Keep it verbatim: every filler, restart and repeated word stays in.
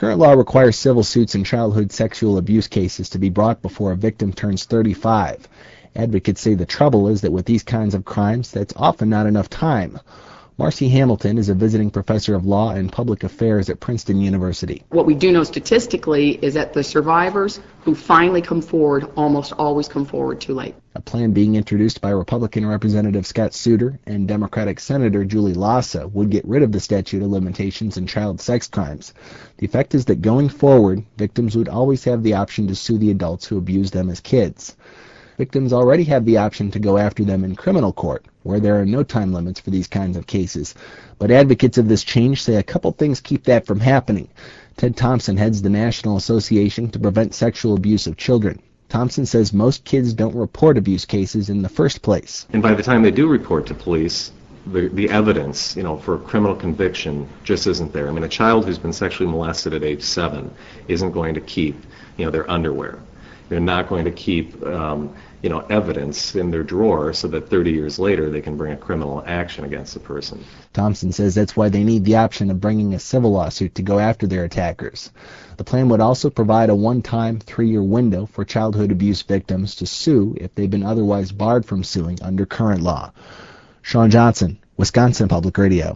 Current law requires civil suits in childhood sexual abuse cases to be brought before a victim turns thirty-five. Advocates say the trouble is that with these kinds of crimes, that's often not enough time. Marcy Hamilton is a visiting professor of law and public affairs at Princeton University. What we do know statistically is that the survivors who finally come forward almost always come forward too late. A plan being introduced by Republican Representative Scott Souter and Democratic Senator Julie Lassa would get rid of the statute of limitations in child sex crimes. The effect is that going forward, victims would always have the option to sue the adults who abused them as kids. Victims already have the option to go after them in criminal court, where there are no time limits for these kinds of cases. But advocates of this change say a couple things keep that from happening. Ted Thompson heads the National Association to Prevent Sexual Abuse of Children. Thompson says most kids don't report abuse cases in the first place. And by the time they do report to police, the, the evidence, you know, for criminal conviction just isn't there. I mean, a child who's been sexually molested at age seven isn't going to keep, you know, their underwear. They're not going to keep, um, you know, evidence in their drawer so that thirty years later they can bring a criminal action against the person. Thompson says that's why they need the option of bringing a civil lawsuit to go after their attackers. The plan would also provide a one-time three-year window for childhood abuse victims to sue if they've been otherwise barred from suing under current law. Sean Johnson, Wisconsin Public Radio.